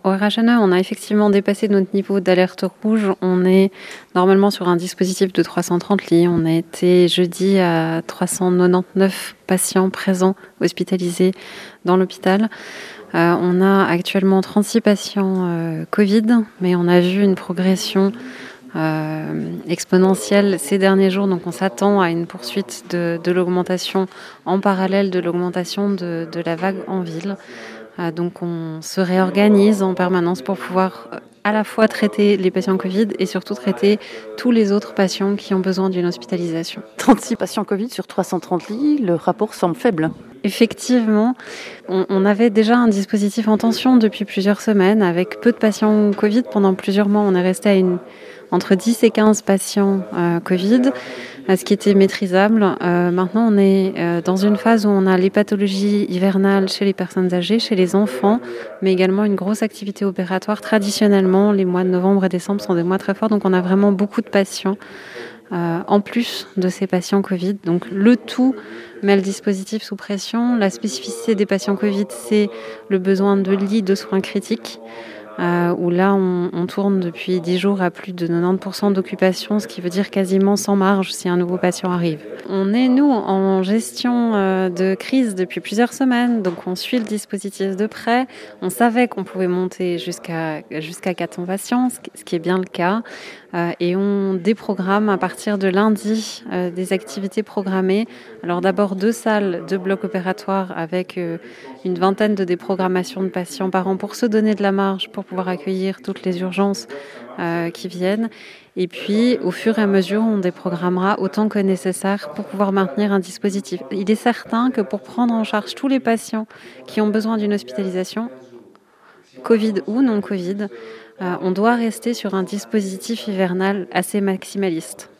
Au RHNE, on a effectivement dépassé notre niveau d'alerte rouge. On est normalement sur un dispositif de 330 lits. On a été jeudi à 399 patients présents hospitalisés dans l'hôpital. On a actuellement 36 patients Covid, mais on a vu une progression exponentielle ces derniers jours. Donc on s'attend à une poursuite de l'augmentation en parallèle de l'augmentation de la vague en ville. Donc on se réorganise en permanence pour pouvoir à la fois traiter les patients Covid et surtout traiter tous les autres patients qui ont besoin d'une hospitalisation. 36 patients Covid sur 330 lits, le rapport semble faible. Effectivement, on avait déjà un dispositif en tension depuis plusieurs semaines avec peu de patients Covid. Pendant plusieurs mois, on est resté à entre 10 et 15 patients Covid, ce qui était maîtrisable. Maintenant, on est dans une phase où on a les pathologies hivernales chez les personnes âgées, chez les enfants, mais également une grosse activité opératoire. Traditionnellement, les mois de novembre et décembre sont des mois très forts, donc on a vraiment beaucoup de patients en plus de ces patients Covid. Donc le tout met le dispositif sous pression. La spécificité des patients Covid, c'est le besoin de lits de soins critiques. Où là, on tourne depuis 10 jours à plus de 90% d'occupation, ce qui veut dire quasiment sans marge si un nouveau patient arrive. On est, nous, en gestion de crise depuis plusieurs semaines, donc on suit le dispositif de près. On savait qu'on pouvait monter jusqu'à 400 patients, ce qui est bien le cas. Et on déprogramme à partir de lundi des activités programmées. Alors d'abord 2 salles, 2 blocs opératoires avec une vingtaine de déprogrammations de patients par an pour se donner de la marge pour pouvoir accueillir toutes les urgences qui viennent. Et puis, au fur et à mesure, on déprogrammera autant que nécessaire pour pouvoir maintenir un dispositif. Il est certain que pour prendre en charge tous les patients qui ont besoin d'une hospitalisation, Covid ou non Covid, on doit rester sur un dispositif hivernal assez maximaliste.